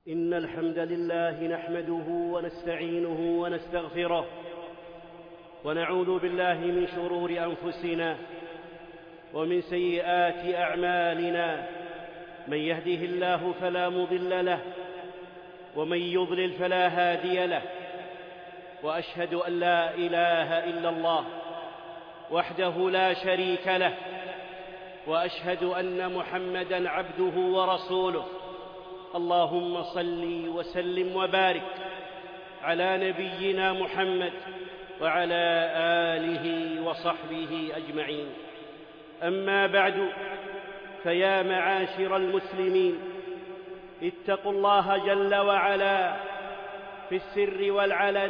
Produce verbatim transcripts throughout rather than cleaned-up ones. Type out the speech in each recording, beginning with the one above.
إن الحمد لله نحمده ونستعينه ونستغفره ونعوذ بالله من شرور أنفسنا ومن سيئات أعمالنا. من يهده الله فلا مضل له ومن يضلل فلا هادي له، وأشهد أن لا إله إلا الله وحده لا شريك له، وأشهد أن محمدًا عبده ورسوله. اللهم صل وسلم وبارك على نبينا محمد وعلى آله وصحبه أجمعين. أما بعد، فيا معاشر المسلمين، اتقوا الله جل وعلا في السر والعلن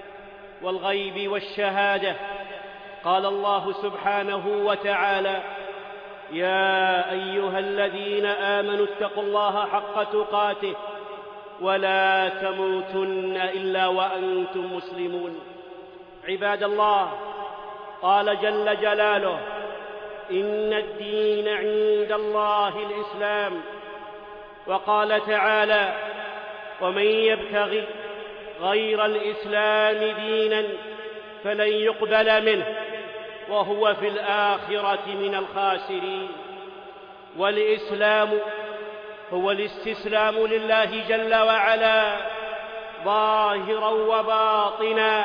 والغيب والشهادة. قال الله سبحانه وتعالى: يا أيها الذين آمنوا اتقوا الله حق تقاته ولا تموتن إلا وأنتم مسلمون. عباد الله، قال جل جلاله: إن الدين عند الله الإسلام. وقال تعالى: ومن يبتغي غير الإسلام ديناً فلن يقبل منه وهو في الآخرة من الخاسرين. والإسلام هو الاستسلام لله جل وعلا ظاهراً وباطناً،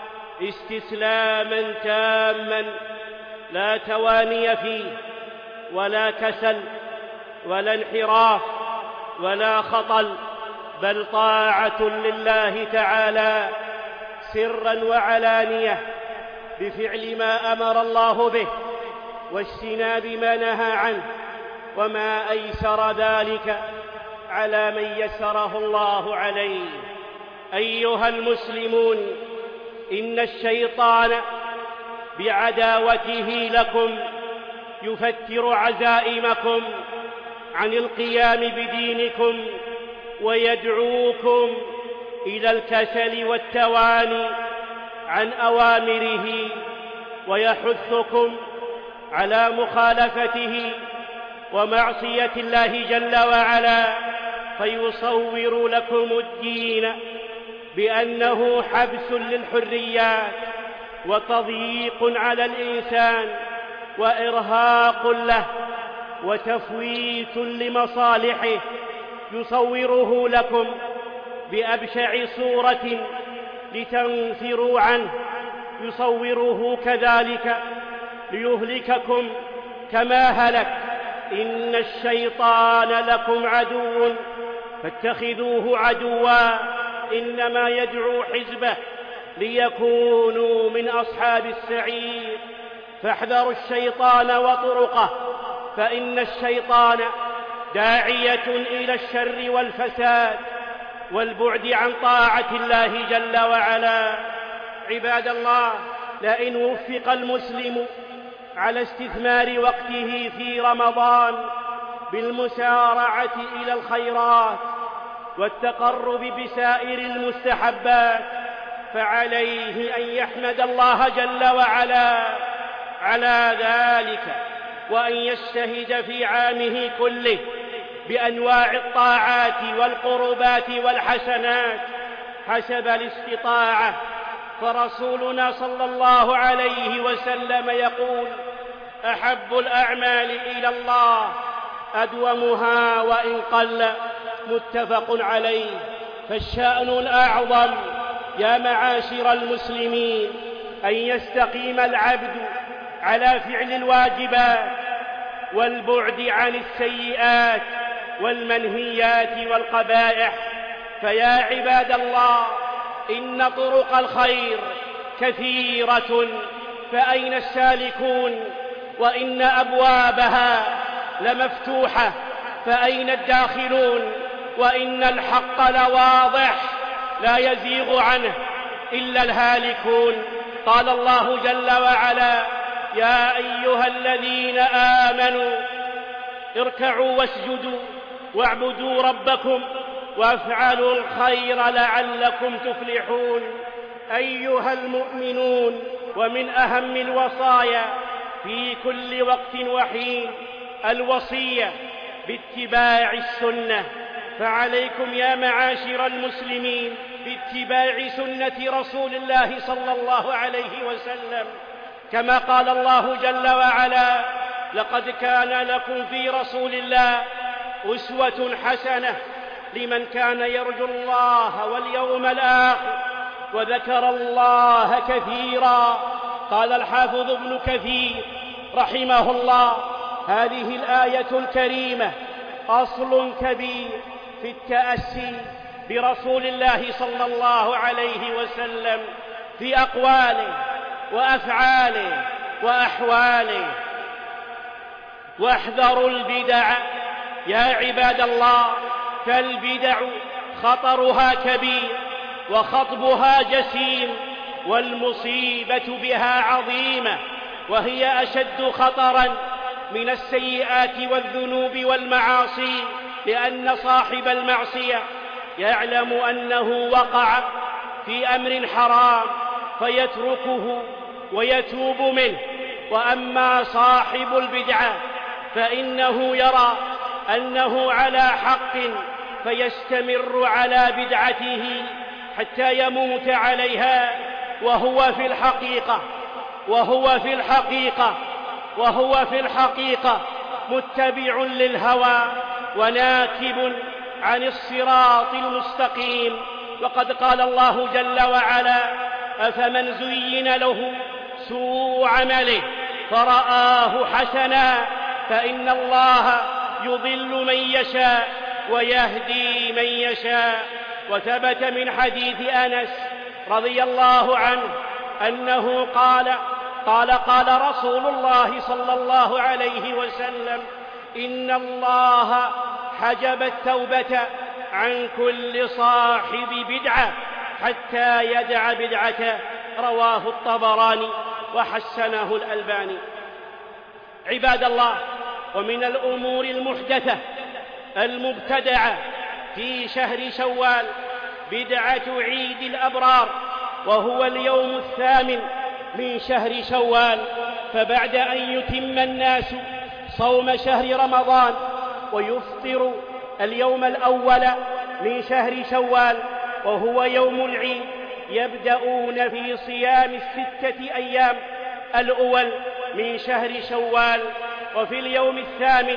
استسلاماً تاماً لا تواني فيه ولا كسل ولا انحراف ولا خطل، بل طاعة لله تعالى سراً وعلانية بفعل ما أمر الله به واجتناب ما نهى عنه، وما أيسر ذلك على من يسره الله عليه. أيها المسلمون، إن الشيطان بعداوته لكم يفتر عزائمكم عن القيام بدينكم ويدعوكم إلى الكسل والتواني عن أوامره، ويحثكم على مخالفته ومعصية الله جل وعلا، فيصور لكم الدين بأنه حبس للحريات وتضييق على الإنسان وإرهاق له وتفويت لمصالحه. يصوره لكم بأبشع صورة لتنفروا عنه، يصوره كذلك ليهلككم كما هلك. إن الشيطان لكم عدو فاتخذوه عدوا، إنما يدعو حزبه ليكونوا من أصحاب السعير. فاحذروا الشيطان وطرقه، فإن الشيطان داعية إلى الشر والفساد والبعد عن طاعة الله جل وعلا. عباد الله، لئن وفق المسلم على استثمار وقته في رمضان بالمسارعة إلى الخيرات والتقرب بسائر المستحبات، فعليه أن يحمد الله جل وعلا على ذلك، وأن يجتهد في عامه كله بأنواع الطاعات والقربات والحسنات حسب الاستطاعة. فرسولنا صلى الله عليه وسلم يقول: أحب الأعمال إلى الله أدومها وإن قل. متفق عليه. فالشأن الأعظم يا معاشر المسلمين أن يستقيم العبد على فعل الواجبات والبعد عن السيئات والمنهيات والقبائح. فيا عباد الله، إن طرق الخير كثيرة، فأين السالكون؟ وإن أبوابها لمفتوحة، فأين الداخلون؟ وإن الحق لواضح لا يزيغ عنه إلا الهالكون. قال الله جل وعلا: يا أيها الذين آمنوا اركعوا واسجدوا واعبدوا ربكم وافعلوا الخير لعلكم تفلحون. أيها المؤمنون، ومن أهم الوصايا في كل وقت وحين الوصية باتباع السنة فعليكم يا معاشر المسلمين باتباع سنة رسول الله صلى الله عليه وسلم، كما قال الله جل وعلا: لقد كان لكم في رسول الله أسوة حسنة لمن كان يرجو الله واليوم الآخر وذكر الله كثيرا. قال الحافظ ابن كثير رحمه الله: هذه الآية الكريمة أصل كبير في التأسي برسول الله صلى الله عليه وسلم في أقواله وأفعاله وأحواله. واحذروا البدع يا عباد الله، فالبدع خطرها كبير وخطبها جسيم، والمصيبة بها عظيمة، وهي أشد خطرا من السيئات والذنوب والمعاصي، لأن صاحب المعصية يعلم أنه وقع في أمر حرام فيتركه ويتوب منه. وأما صاحب البدعة فإنه يرى أنه على حق فيستمر على بدعته حتى يموت عليها، وهو في الحقيقة وهو في الحقيقة وهو في الحقيقة متبع للهوى وناكب عن الصراط المستقيم. وقد قال الله جل وعلا: أفمن زين له سوء عمله فرآه حسنا فإن الله يضل من يشاء ويهدي من يشاء. وثبت من حديث أنس رضي الله عنه أنه قال قال قال رسول الله صلى الله عليه وسلم: إن الله حجب التوبة عن كل صاحب بدعة حتى يدع بدعته، رواه الطبراني وحسنه الألباني. عباد الله، ومن الأمور المحدثة المبتدعة في شهر شوال بدعة عيد الأبرار، وهو اليوم الثامن من شهر شوال. فبعد أن يتم الناس صوم شهر رمضان ويفطر اليوم الأول من شهر شوال وهو يوم العيد، يبدأون في صيام الستة أيام الأول من شهر شوال، وفي اليوم الثامن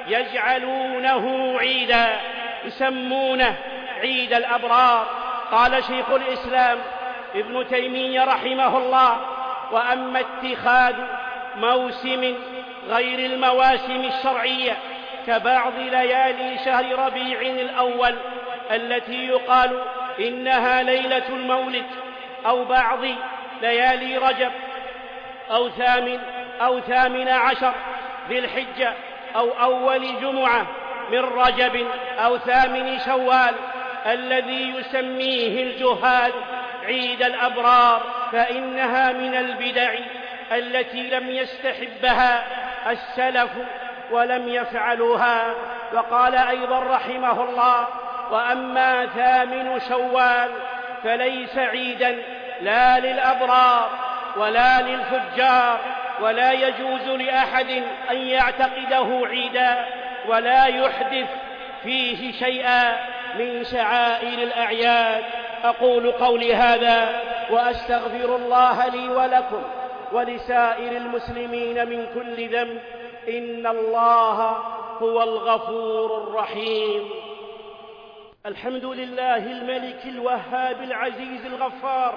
يجعلونه عيدا يسمونه عيد الأبرار. قال شيخ الإسلام ابن تيمية رحمه الله: وأما اتخاذ موسم غير المواسم الشرعية كبعض ليالي شهر ربيع الأول التي يقال إنها ليلة المولد، أو بعض ليالي رجب، أو ثامن أو ثامن عشر ذي الحجة، أو أول جمعة من رجب، أو ثامن شوال الذي يسميه الجهال عيد الأبرار، فإنها من البدع التي لم يستحبها السلف ولم يفعلوها. وقال أيضا رحمه الله: وأما ثامن شوال فليس عيدا لا للأبرار ولا للفجار، ولا يجوز لأحد أن يعتقده عيدا ولا يحدث فيه شيئا من شعائر الأعياد. أقول قولي هذا وأستغفر الله لي ولكم ولسائر المسلمين من كل ذنب، إن الله هو الغفور الرحيم. الحمد لله الملك الوهاب العزيز الغفار،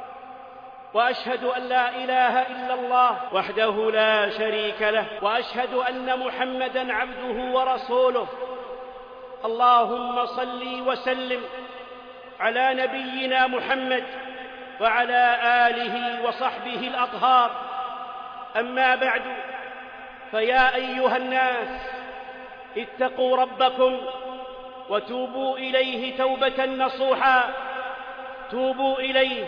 وأشهد أن لا إله إلا الله وحده لا شريك له، وأشهد أن محمدًا عبده ورسوله. اللهم صل وسلم على نبينا محمد وعلى آله وصحبه الأطهار. أما بعد، فيا أيها الناس، اتقوا ربكم وتوبوا إليه توبة نصوحا. توبوا إليه،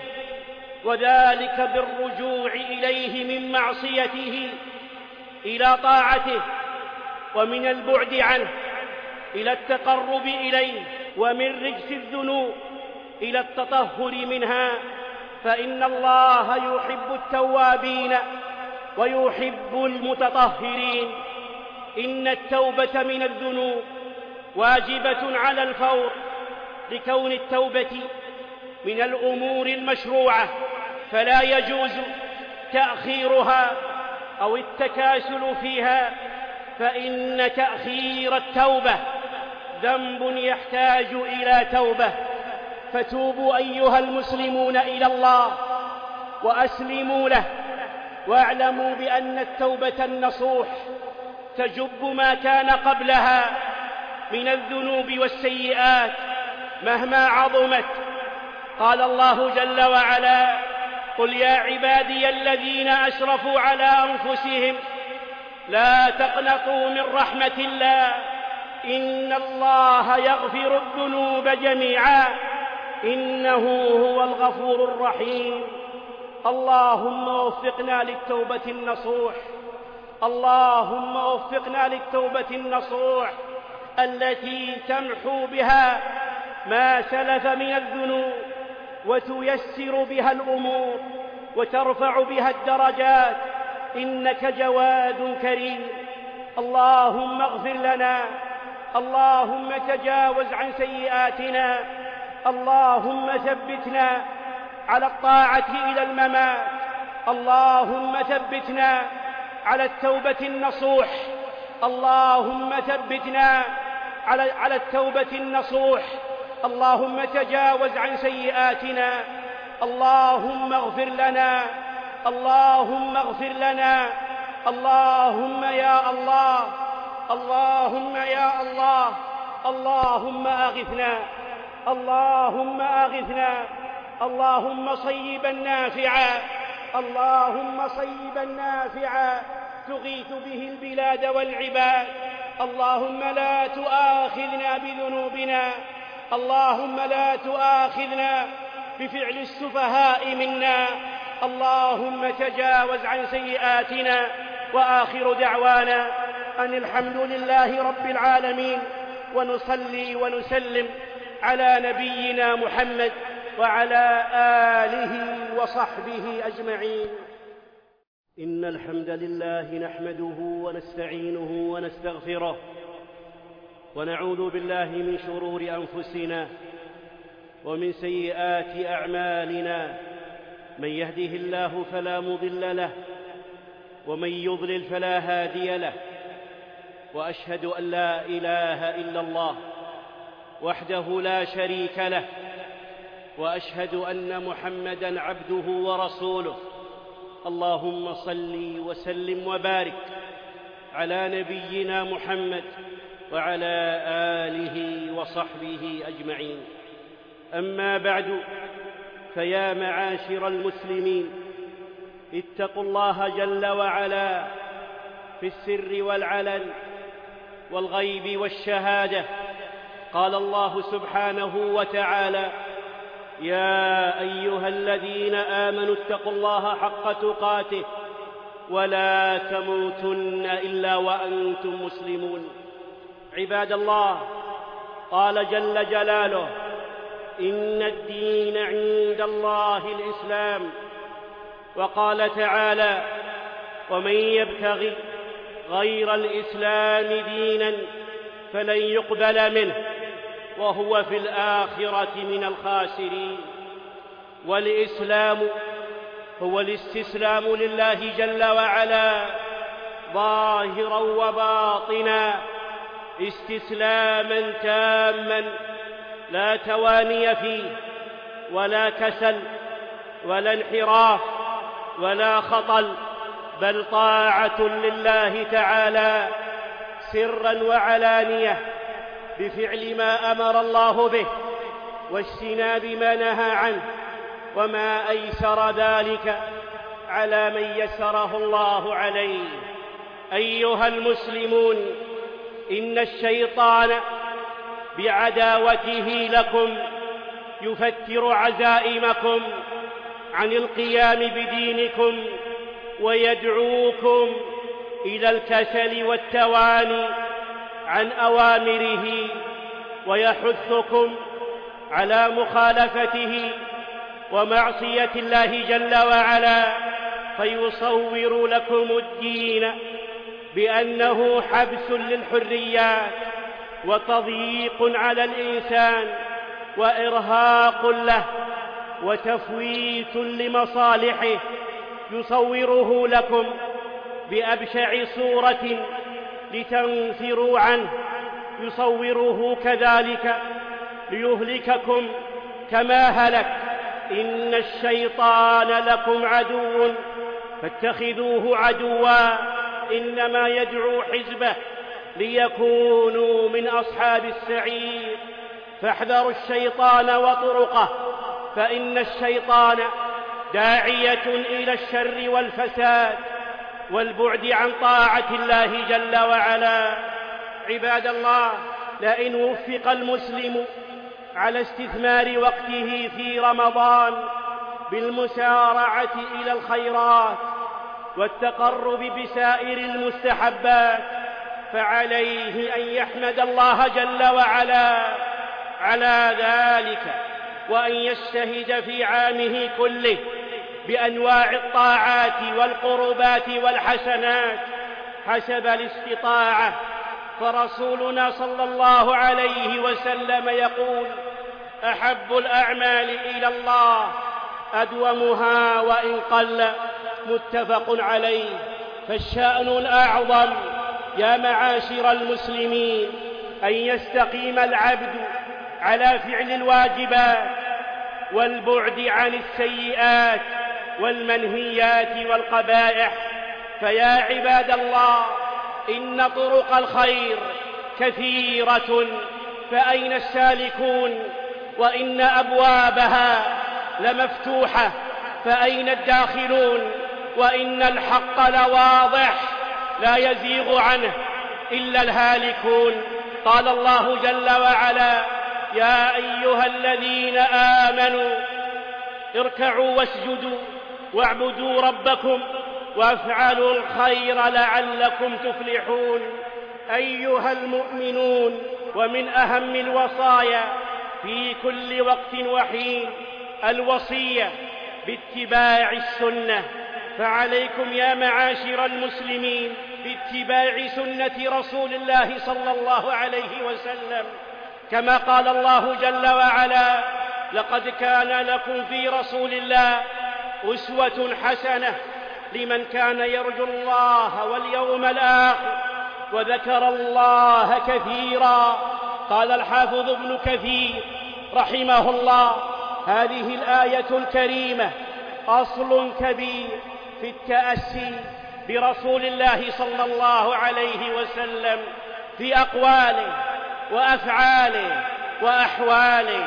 وذلك بالرجوع إليه من معصيته إلى طاعته، ومن البعد عنه إلى التقرب إليه، ومن رجس الذنوب إلى التطهر منها، فإن الله يحب التوابين ويحب المتطهرين. إن التوبة من الذنوب واجبة على الفور، لكون التوبة من الأمور المشروعة، فلا يجوز تأخيرها أو التكاسل فيها، فإن تأخير التوبة ذنب يحتاج إلى توبة. فتوبوا أيها المسلمون إلى الله وأسلموا له، واعلموا بأن التوبة النصوح تجب ما كان قبلها من الذنوب والسيئات مهما عظمت. قال الله جل وعلا: قل يا عبادي الذين أسرفوا على أنفسهم لا تقنطوا من رحمة الله إن الله يغفر الذنوب جميعا إنه هو الغفور الرحيم. اللهم وفقنا للتوبة النصوح، اللهم وفقنا للتوبة النصوح التي تمحو بها ما سلف من الذنوب وتيسر بها الأمور وترفع بها الدرجات، إنك جواد كريم. اللهم اغفر لنا، اللهم تجاوز عن سيئاتنا، اللهم ثبتنا على الطاعة إلى الممات، اللهم ثبتنا على التوبة النصوح، اللهم ثبتنا على على التوبة النصوح، اللهم تجاوز عن سيئاتنا، اللهم اغفر لنا، اللهم اغفر لنا، اللهم يا الله، اللهم يا الله، اللهم أغثنا، اللهم أغثنا، اللهم صيبا نافعا، اللهم صيبا نافعا تغيث به البلاد والعباد. اللهم لا تؤاخذنا بذنوبنا، اللهم لا تؤاخذنا بفعل السفهاء منا، اللهم تجاوز عن سيئاتنا. وآخر دعوانا أن الحمد لله رب العالمين، ونصلي ونسلم على نبينا محمد وعلى آله وصحبه أجمعين. إن الحمد لله نحمده ونستعينه ونستغفره، ونعوذ بالله من شرور أنفسنا ومن سيئات أعمالنا، من يهده الله فلا مضل له ومن يضلل فلا هادي له، وأشهد أن لا إله إلا الله وحده لا شريك له، وأشهد أن محمدًا عبده ورسوله. اللهم صل وسلم وبارك على نبينا محمد وعلى آله وصحبه أجمعين. أما بعد، فيا معاشر المسلمين، اتقوا الله جل وعلا في السر والعلن والغيب والشهادة. قال الله سبحانه وتعالى: يا أيها الذين آمنوا اتقوا الله حق تقاته ولا تموتن إلا وأنتم مسلمون. عباد الله، قال جل جلاله: إن الدين عند الله الإسلام. وقال تعالى: ومن يبتغي غير الإسلام دينا فلن يقبل منه وهو في الآخرة من الخاسرين. والإسلام هو الاستسلام لله جل وعلا ظاهرا وباطنا، استسلاما تاما لا تواني فيه ولا كسل ولا انحراف ولا خطل، بل طاعة لله تعالى سرا وعلانية بفعل ما أمر الله به واجتناب ما نهى عنه، وما أيسر ذلك على من يسره الله عليه. أيها المسلمون، إن الشيطان بعداوته لكم يفتر عزائمكم عن القيام بدينكم، ويدعوكم إلى الكسل والتواني عن أوامره، ويحثكم على مخالفته ومعصية الله جل وعلا، فيصور لكم الدين بأنه حبس للحريات وتضييق على الإنسان وإرهاق له وتفويت لمصالحه، يصوره لكم بأبشع صورة لتنفروا عنه، يصوره كذلك ليهلككم كما هلك. إن الشيطان لكم عدو فاتخذوه عدوا، إنما يدعو حزبه ليكونوا من أصحاب السعير. فاحذروا الشيطان وطرقه، فإن الشيطان داعية إلى الشر والفساد والبعد عن طاعة الله جل وعلا. عباد الله، لئن وفق المسلم على استثمار وقته في رمضان بالمسارعة إلى الخيرات والتقرب بسائر المستحبات، فعليه أن يحمد الله جل وعلا على ذلك، وأن يجتهد في عامه كله بأنواع الطاعات والقربات والحسنات حسب الاستطاعة. فرسولنا صلى الله عليه وسلم يقول: أحب الأعمال إلى الله أدومها وإن قل. متفق عليه. فالشأن الأعظم يا معاشر المسلمين أن يستقيم العبد على فعل الواجبات والبعد عن السيئات والمنهيات والقبائح. فيا عباد الله، إن طرق الخير كثيرة، فأين السالكون؟ وإن أبوابها لمفتوحة، فأين الداخلون؟ وإن الحق لواضح لا يزيغ عنه إلا الهالكون. قال الله جل وعلا: يا أيها الذين آمنوا اركعوا واسجدوا واعبدوا ربكم وافعلوا الخير لعلكم تفلحون. أيها المؤمنون، ومن أهم الوصايا في كل وقت وحين الوصية باتباع السنة. فعليكم يا معاشر المسلمين باتباع سنة رسول الله صلى الله عليه وسلم، كما قال الله جل وعلا: لقد كان لكم في رسول الله أسوة حسنة لمن كان يرجو الله واليوم الآخر وذكر الله كثيرا. قال الحافظ ابن كثير رحمه الله: هذه الآية الكريمة أصل كبير في التأسي برسول الله صلى الله عليه وسلم في أقواله وأفعاله وأحواله.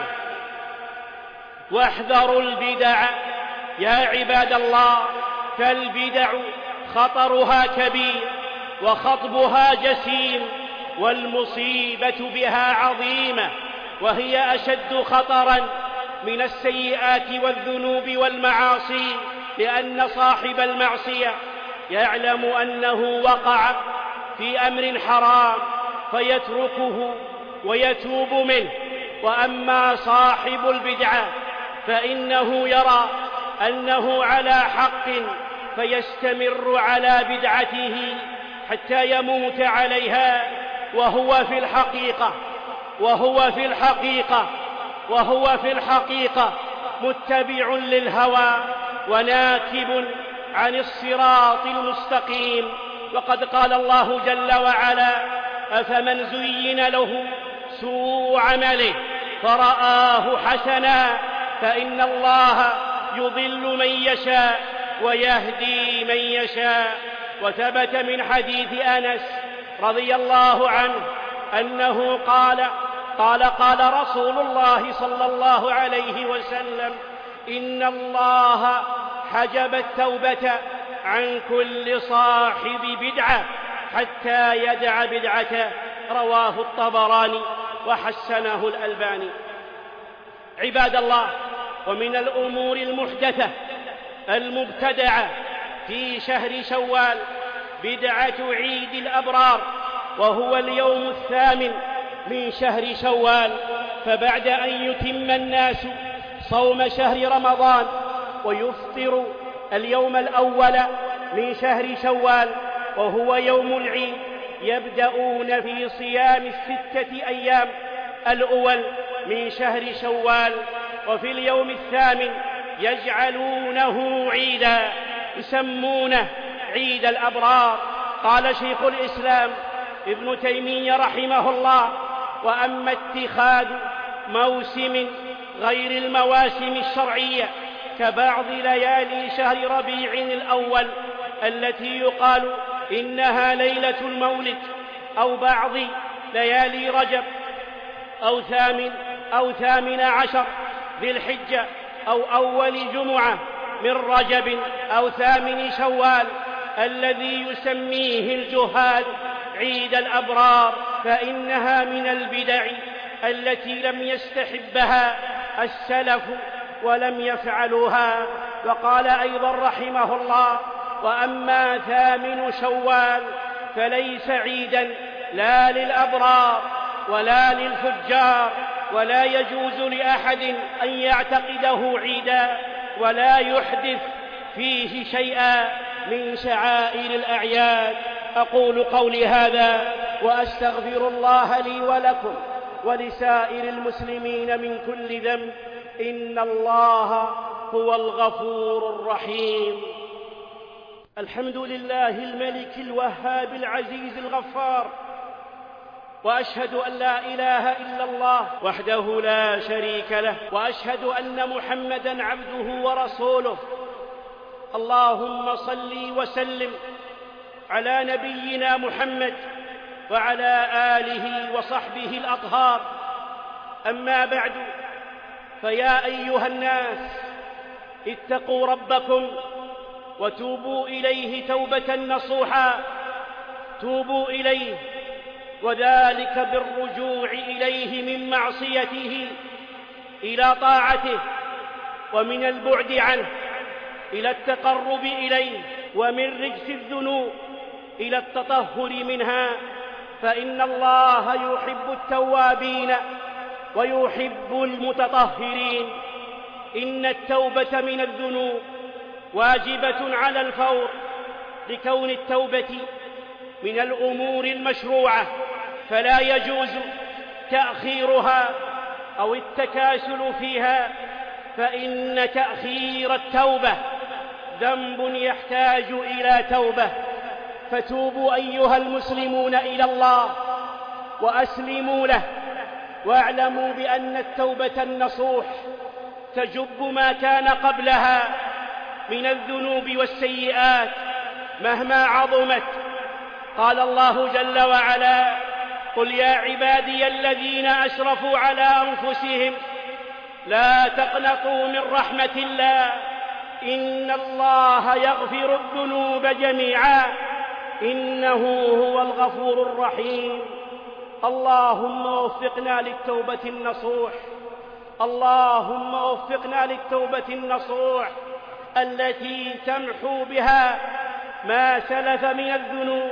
واحذروا البدع يا عباد الله، فالبدع خطرها كبير وخطبها جسيم، والمصيبة بها عظيمة، وهي أشد خطرا من السيئات والذنوب والمعاصي، لأن صاحب المعصية يعلم أنه وقع في أمر حرام فيتركه ويتوب منه. وأما صاحب البدعة فإنه يرى أنه على حق فيستمر على بدعته حتى يموت عليها، وهو في الحقيقة وهو في الحقيقة وهو في الحقيقة متبع للهوى وناكب عن الصراط المستقيم. وقد قال الله جل وعلا: أفمن زين له سوء عمله فرآه حسنا فإن الله يضل من يشاء ويهدي من يشاء. وثبت من حديث أنس رضي الله عنه أنه قال قال قال رسول الله صلى الله عليه وسلم: إن الله حجب التوبة عن كل صاحب بدعة حتى يدع بدعته. رواه الطبراني وحسنه الألباني. عباد الله، ومن الأمور المحدثة المبتدعة في شهر شوال بدعة عيد الأبرار، وهو اليوم الثامن من شهر شوال. فبعد أن يتم الناس صوم شهر رمضان ويفطر اليوم الأول من شهر شوال وهو يوم العيد، يبدأون في صيام الستة أيام الأول من شهر شوال، وفي اليوم الثامن يجعلونه عيدا يسمونه عيد الأبرار. قال شيخ الإسلام ابن تيمية رحمه الله: وأما اتخاذ موسم غير المواسم الشرعية كبعض ليالي شهر ربيع الأول التي يقال إنها ليلة المولد، أو بعض ليالي رجب، أو ثامن أو ثامن عشر ذي الحجة، أو أول جمعة من رجب، أو ثامن شوال الذي يسميه الجهال عيد الأبرار، فإنها من البدع التي لم يستحبها السلف ولم يفعلوها. وقال أيضا رحمه الله: وأما ثامن شوال فليس عيدا لا للأبرار ولا للفجار، ولا يجوز لأحد أن يعتقده عيدا ولا يحدث فيه شيئا من شعائر الأعياد. أقول قولي هذا وأستغفر الله لي ولكم ولسائر المسلمين من كل ذنب، إن الله هو الغفور الرحيم. الحمد لله الملك الوهاب العزيز الغفار، وأشهد أن لا إله إلا الله وحده لا شريك له، وأشهد أن محمدًا عبده ورسوله. اللهم صل وسلم على نبينا محمد وعلى آله وصحبه الأطهار. أما بعد، فيا أيها الناس، اتقوا ربكم وتوبوا إليه توبة نصوحا. توبوا إليه، وذلك بالرجوع إليه من معصيته إلى طاعته، ومن البعد عنه إلى التقرب إليه، ومن رجس الذنوب إلى التطهر منها، فإن الله يحب التوابين ويحب المتطهرين. إن التوبة من الذنوب واجبة على الفور، لكون التوبة من الأمور المشروعة، فلا يجوز تأخيرها أو التكاسل فيها، فإن تأخير التوبة ذنب يحتاج إلى توبة. فتوبوا أيها المسلمون إلى الله وأسلموا له، واعلموا بأن التوبة النصوح تجب ما كان قبلها من الذنوب والسيئات مهما عظمت. قال الله جل وعلا: قل يا عبادي الذين أسرفوا على أنفسهم لا تقنطوا من رحمة الله إن الله يغفر الذنوب جميعا إنه هو الغفور الرحيم. اللهم وفقنا للتوبة النصوح، اللهم وفقنا للتوبة النصوح التي تمحو بها ما سلف من الذنوب،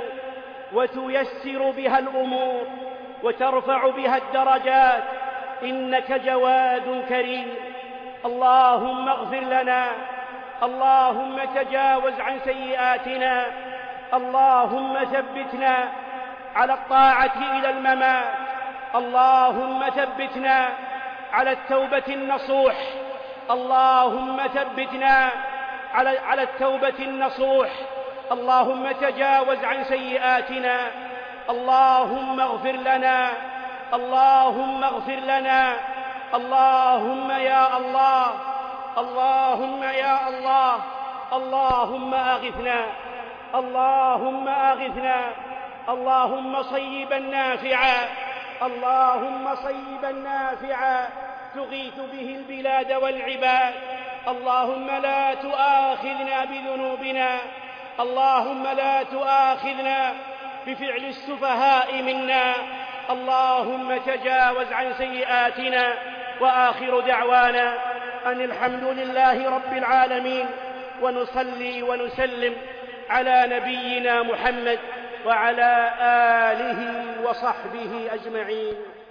وتيسر بها الأمور، وترفع بها الدرجات، إنك جواد كريم. اللهم اغفر لنا، اللهم تجاوز عن سيئاتنا، اللهم ثبتنا على الطاعة إلى الممات، اللهم ثبتنا على التوبة النصوح، اللهم ثبتنا على على التوبة النصوح، اللهم تجاوز عن سيئاتنا، اللهم اغفر لنا، اللهم اغفر لنا، اللهم يا الله، اللهم يا الله، اللهم أغثنا، اللهم أغثنا، اللهم صيبا نافعا، اللهم صيبا نافعا تغيث به البلاد والعباد. اللهم لا تؤاخذنا بذنوبنا، اللهم لا تؤاخذنا بفعل السفهاء منا، اللهم تجاوز عن سيئاتنا. وآخر دعوانا أن الحمد لله رب العالمين، ونصلي ونسلم على نبينا محمد وعلى آله وصحبه أجمعين.